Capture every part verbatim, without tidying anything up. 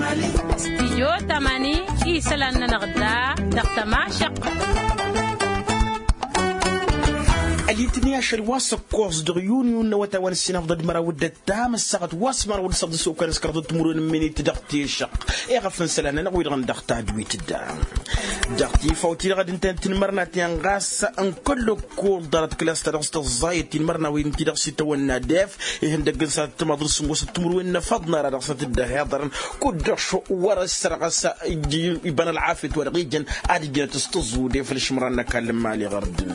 استديو تماني إيسالنا نغدا دقتما شق اليتني عشر واسق كورس دريونيون وتوان السنة ضد مراود التام الساعة واسمر والصد سوكر سكرت تمرون مني تدقتي شق إيه غفن سلانة نقول غن دقتا دويت الدام دقتي فوتي غد انت تنمرنا تيانغاس ان كل كول دارت كلاس ترست الزايد تنمرنا وين تدقسي تونا داف إيه هندق سات تمضر سموس تمرون فضنا رقصة الدهيضر كدش ورا السرقة يبان العافية ورقيجا عادي جات تستزو دي في الشمران نكلم مالي غرد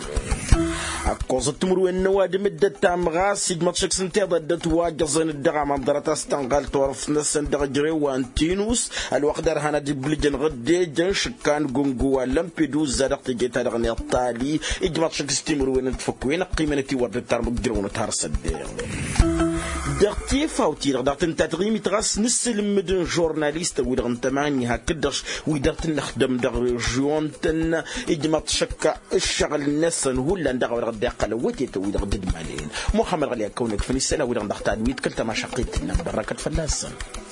قوزت مرو النواد مدة تام غاس يجمع شخص انتي ضد تواجه زين الدغا منظرة استنقال طرف نس الدغا جري وانتينوس الوقت رهنا دبلجن غدي جن شكان غونغوا لامبيدوس زادق تجيت رغني الطالي يجمع شخص تمرو وين تفكوين قيمة ورد الترم جرون تارسد دقتي فوتي دقت انت تغيمي تغاس نسلم مدن جورناليست ودغن تماني هكدش ودرت نخدم دغ جون تن يجمع شكا الشغل الناس ولا ندغ غدا قلوتي توي دغ دد مالين محمد غالي كونك في السنه ودغ دختان ويت كلت ما شقيت لنا بركه فلاس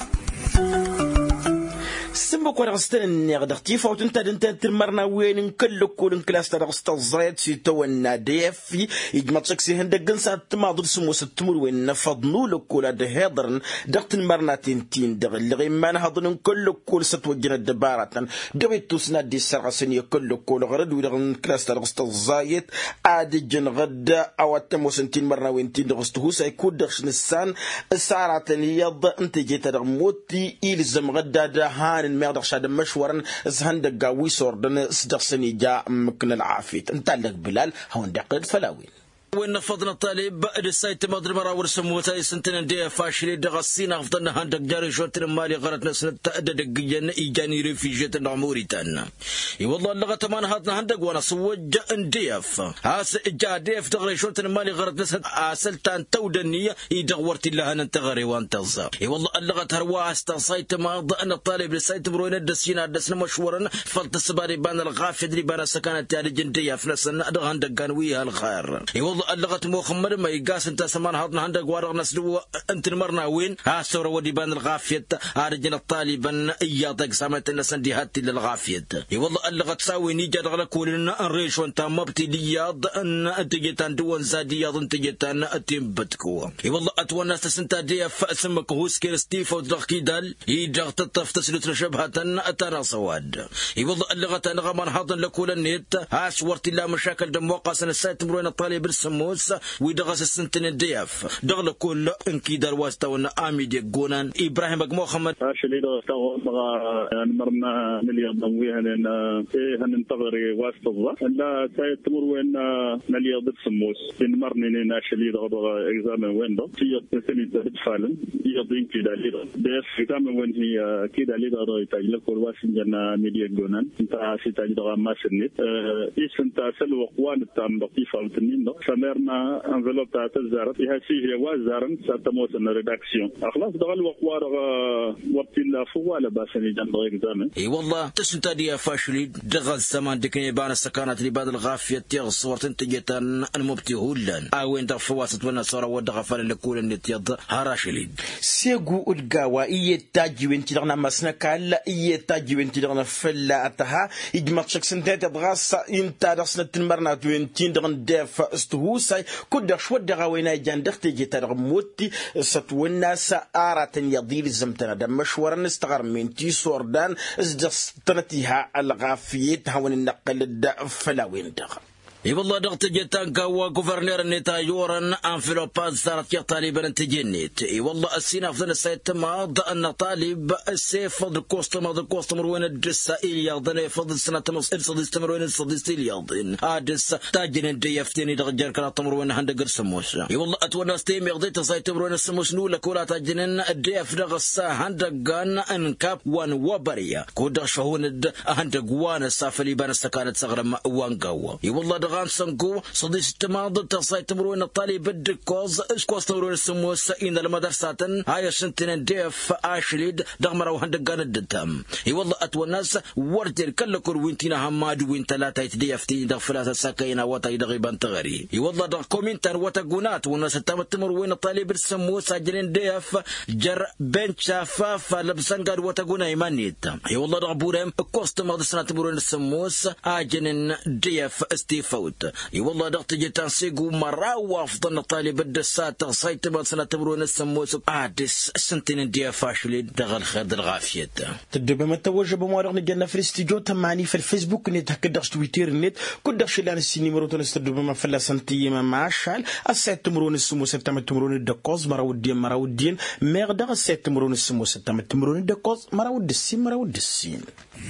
سمو كون غستن النيغ دختي فوت انت انت تمرنا وين كل كل كلاس تغست الزريت سي تو الناديف في يجمع تشكسي هندق نسات تماضر سمو ستمر وين نفضنو لكل ده هضرن دغت المرنا تنتين دغ اللي ما نهضن كل كل ستوجنا دبارة دويت توسنا دي سرغسني كل كل غرد ودغ كلاس تغست الزايت عادي جن غدا او تمو سنتين مرنا وين تين دغستو سيكون دغش نسان سارة اليض انت جيت دغ موتي يلزم غدا ده الميغدق شاد مشورا زهندق قاوي صوردن صدقسني جاء مكن العافيت انت لك بلال هون دقيق فلاوين وين فضنا طالب بعد السايت مدري مرا ورسم وتاي سنتين دي فاشلي دغسين افضلنا هندق جاري شوتر مالي غرت ناس تأدد جن ايجاني ريفيجيت العموريتان اي والله اللغه تمان هاتنا هندق وانا صوج انديف هاس جا ديف دغري شوتر مالي غرت ناس اسلتان تودنيه يدغورت لها انت غري وانت الزا اي والله اللغه تروا استسايت ما ضن الطالب السايت مروين دسينا دسنا مشورنا فلت السباري بان الغافد اللي بان سكنت تاع جنديه فلسنا دغ هندق كان ويها الخير اي والله اللغة محمد ما يقاس انت سمان هضنا عندك وارغ نسلو انت مرنا وين ها سورة ودي بان الغافية هارجنا الطالبا اياضك سامت الناس عندي هاتي للغافية اي والله اللغة تساوي نيجا دغلا كولنا الريش وانت مبتي لياض ان انت جيتان دوان زادياض انت جيتان اتيم بتكو اي والله اتوانا سنتا دي فاسمك هوس كيرستيف ودغ كيدال يدغ تطف تسلت لشبهة اتانا صواد اي والله اللغة نغمان هضن لكول النيت ها سورتي لا مشاكل دم وقع سنة سايت مروين الطالب السم موسى ويدغس السنتين الدياف دغل كل انكي دار واستونا امي دي جونان ابراهيم بن محمد اشلي دو استو مرنا مليون ضويها لان ايه هننتظر واسطه لا تمر وين مليون سموس بين مرني اشلي دو اكزامن وين دو في سنه تدفالن يضين كده ليدا بس كمان وين هي كده ليدا دو تاجل كل واشنطن ميديا جونان انت سيتاج دو ما سنت ايش انت سلو قوان تام لطيفه التنين دو سمرنا انفلوب تاع الزارة فيها شيء وازارن ساتموسن ريداكسيون اخلاص دغل وقوار وقت لا فوالا باسني جنب اكزامن اي والله تسنتا دي فاشلي دغل سمان دكني بان السكانات اللي بعد الغافيه تيغ صورت انت جيتان المبتي هولان اوين دغ فواسط ونا صور ودغ فال لكول النتيض هراشلي سيغو الغاوا اي تاجي وانت دغنا مسنكال اي تاجي وانت دغنا فلا اتها يجمع شخص انت تبغاس انت دغنا تنمرنا وانت دغن ديف استهوساي كد شود دغوينا جندختي جتر موتي ستونا سارة يضيل الزمتنا دم مشورا نستغر من تي سوردان ازدستنتها الغافيت هون النقل الداء فلاوين دغ اي والله دغت جيتان كوا غوفرنير نتا يورن انفلوباز صارت يا طالبا انت جنيت اي والله السينا فضل السيت ما ضن طالب السيف فضل كوستم هذا كوستم وين الدسائل يضن فضل سنه تمص الصد استمر وين الصد استيل يضن هادس تاجن ديفتني دغجر كلا تمر وين هندقر سموس اي والله اتونا ستيم يغديت سايت وين السموس نو لكولا تاجنن الديف دغسا هندقان انكاب وان وبريا كود شهون هندق وان السافلي بان استكانت صغر وان قوا اي والله دغان سنكو صديق التماضل تصاي تمرون الطالب الدكوز اسكوز تمرون السموس إن المدرسة هاي سنتين ديف آشليد دغمر وهندقان الدتام هي والله أتوناس ورد كل كل وينتينا هماد وين ثلاثة يتديفتي دغ فلاسة ساكينا وتا يدغيبان تغري هي والله دغ كومنتر وتقونات وناس تمر وين الطالب السموس أجلين ديف جر بنت شفاف لبسنجر وتقونا يمانيت هي والله دغ بورم كوست مدرسة تمرون السموس أجلين ديف استيفوت هي والله دغ تجي تنسيقو مرة وافضل الطالب الدسات تصاي مدرسة تمرون السموس عادس سنتين ديف آشليد دغ الخير الغافية تدب ما توجه بموارق نجنا في الاستديو تماني في الفيسبوك نت هكداش تويتر نت كداش لان السيني مرو تنستدب ما فلا سنتي ما ماشال السات تمرون السمو سبتم تمرون الدكوز مراودين مراودين مغدا السات تمرون السمو سبتم تمرون الدكوز مراود السين مراود السين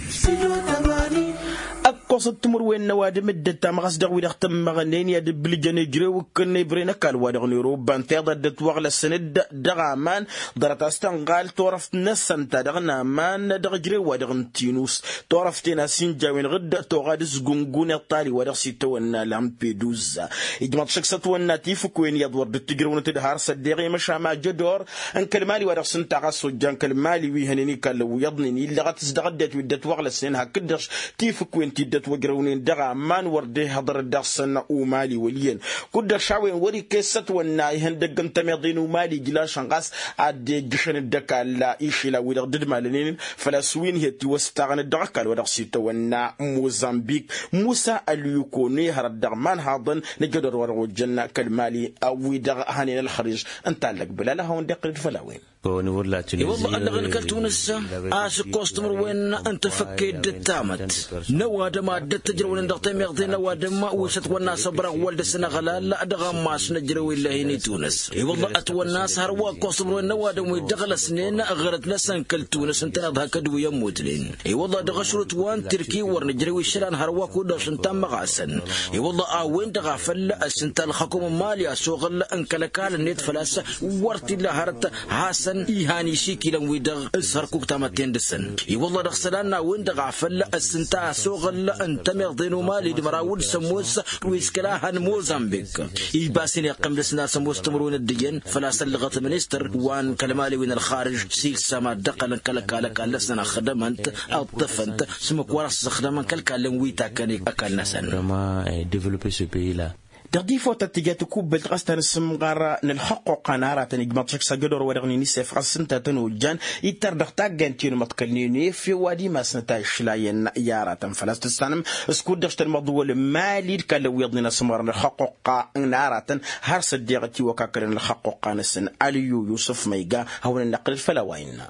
أقص التمر وين نواد مدة ما قصد قوي دختم مغنين يا دبل جنجري وكن برينا كال وادغني روبا انتظر دت وغل السند دغامان درت استنقال طرف نسن تدغنا مان دغجري وادغن تينوس طرف تناسين جاوين غد توغادس غونغون الطالي ودغ سيتونا لامبيدوزا اجمع شخصت وناتيف كوين يدور دتجرون تدهار صديقي مشى مع جدور ان كلمالي ودغ سنتا سجان كلمالي ويهنني كلو يضنني اللي غتزدغدت ودت وغل السن هكدش تيف كوين تدت وجرونين دغا مان وردي هضر دغسن ومالي وليين كد شاوين وري كيست ونايهن دغن تميضين ومالي جلا شنقاس عدي جشن الدكا لا إيشي لا ودغ دد مالنين فلاسوين هيتي وستغن الدغكال ودغ سيتونا موزامبيك موسى اليوكوني هرد دغمان هاضن نجدر ورغو الجنة كالمالي أو دغ هانين الخريج انتالك بلا لها وندقل فلاوين والله أنا غنكلت ونسا آس كوستمر وين أنت فكيد التامت نواد ما دت تجرون دقتم يغضي نواد ما وست والناس برغ ولد السنغال لا دغ ماس نجرو إلا هني تونس اي والله أتو الناس هروا كوستمر وين نواد ويدغل سنين غرت لسن كل تونس انت نضها كدو يموت لين اي والله دغ شروط وان تركي ورنجري الشران هروا كودش انت مغاسن اي والله آوين دغ فل السنت الحكومة ماليا سوغل انكلكال نيت فلاس ورتي لهرت حسن إيهاني شيكي لن ويدغ إسهر كوكتامتين دسن إي والله دغسلانا ويندغ عفل السنتا سوغل أنت مغضينو مالي دمراود سموس ويسكلاهن موزامبيك إي باسين يقم دسنا سموس تمرون الدين فلا سلغة منستر وان كلمالي وين الخارج سيل سما دقل كالكالك لسنا خدمنت أو طفنت سمك ورس خدمان كالكالن ويتا كان أكل نسن vraiment développer ce pays là. دغديفو تتجات كوب بالغستان السمغار نلحق قنارة نجمع شخص جدور ورغني نسف غسنتا تنوجان يتر دغتا جنتين متكلنيني في وادي ما سنتا شلاين يارة فلاس تستانم اسكود دغشت الموضوع المالي كلو يضني سمغار نلحق قنارة هرس الديغتي وكاكر نلحق قانسن عليو يوسف ميغا هون النقل الفلاوين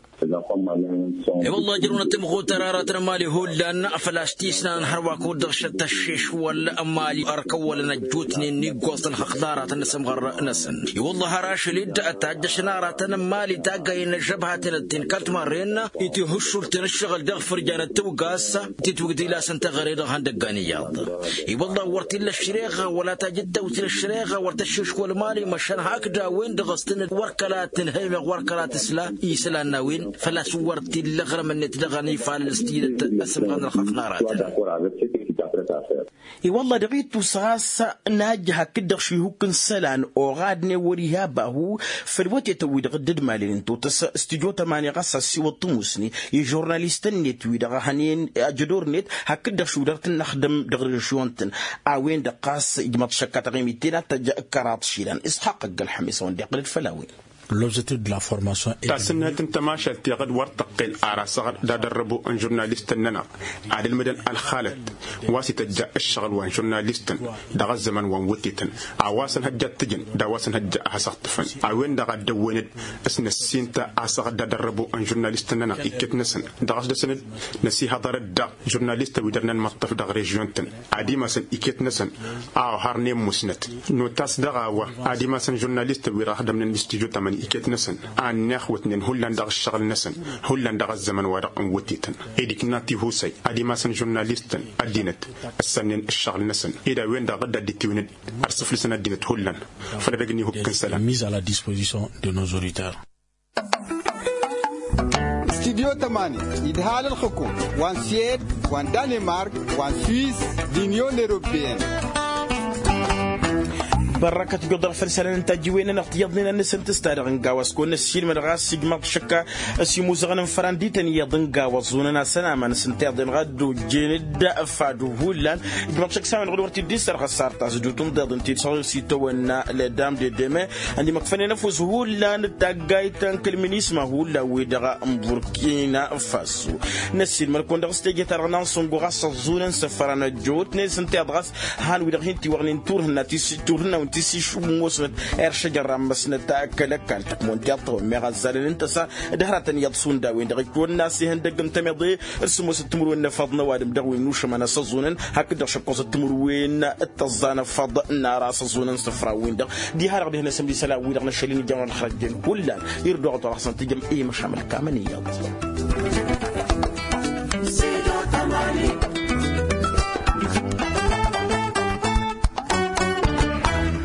اي والله جرونا تمغو ترارات مالي هولان فلاشتيسنا نحرواكو دغشت الشيش ولا امالي اركو ولا نجوتني نيغوس الحقدارات نسم غر نسن اي والله هراش ليد اتاجش نارات مالي تاغاين جبهاتنا تنكلت مارين ايتي هشول تنشغل دغفر جان توقاس تتوقدي لا سنت غريض هندقانيات اي والله ورتي للشريغه ولا تجد دوت للشريغه ورتشش والمالي مشان هكذا وين دغستن وركلات هيم وركلات سلا يسلا وين فلا صورتي لغرم من تدغني فالستيل اسمغان الخفنارات اي والله دغيت وصاص ناجها كدغ شي هوكن سلان او غادني وريها باهو فالوت يتوي دغدد مالين تو تس استوديو تمانية غاسا سي وطموسني يي جورناليستن نيت وي دغ هنين اجدور نيت هكدغ شو درت نخدم دغ شونتن اوين دقاس اجمط شكات غيميتينا تجا كرات شيلان اسحاق الحميس وندي قلت فلاوي. L'objectif de la formation est تاسنة تماشى تيغد ورتقل أراسغر دادربو أن جورناليست ننا عادل مدن الخالد واسطة جاء الشغل وان جورناليست دغ الزمن وان وتيتن عواسن هجا تجن دواسن هجا هسقطفن عوين دغ دوينت اسن السينتا أسغر دادربو أن جورناليست ننا إكت نسن دغس دسن نسي هضر الدا جورناليست ويدرنا المطف دغ ريجيونتن عادي مسن إكت نسن أو هارني مسنت نوتاس دغاوا عادي مسن جورناليست ويراح دمن الاستيجو تمني إكت نسن عن نخوتن هولان دغ الشغل نسن هولان دغ الزمن ورق وتيتن إديك ناتي هوسي أدي ماسن جورناليستن أدينت السنين الشغل نسن إذا وين دغ غدا ديتيون أرسف لسنة دينت هولان فلبغني هو كنسلا mise à la disposition de nos auditeurs. استديو تماني إدهال الحكومة وان سيد وان دنمارك وان سويس دينيون أوروبيين بركة قدر فرسالة نتاجوين نقيضنا نسن تستارغ نقاوس كون السيل من غاس سيجما شكا سيمو زغن فراندي تاني يضن قاوس زوننا سنة ما نسنتاضن غادو جند فادو هولان جمع شك سامن غدور تدي سرغ سارتا زدوتون ضدن تيصل سيتونا لدام دي ديمه عندي مكفني نفوز هولان تاغاي تانكل مينيسما هولا ويدغا بوركينا فاسو نسيل مركون دغستيجي ترغنا سونغو غاس زونن سفرانا جوت نسنتاض غاس هان ويدغين تي ورنين تورنا تي تورنا ونتي شو موسد ارشجر رامس نتاكل كالت مونتياتو ميغازالين انتسا دهراتن يدسون داوين دغيكون ناس هندغم تمضي رسمو ستمرون فضنا وادم دغوين نوش ما نسزونن هكذا شكو ستمروين التزان فض نار سزونن صفراوين دغ دي هرغ هنا سمدي سلا ويدغنا شلين جامع الخرجين كلن يردو عطو رحسن تجم اي مشامل كامنيات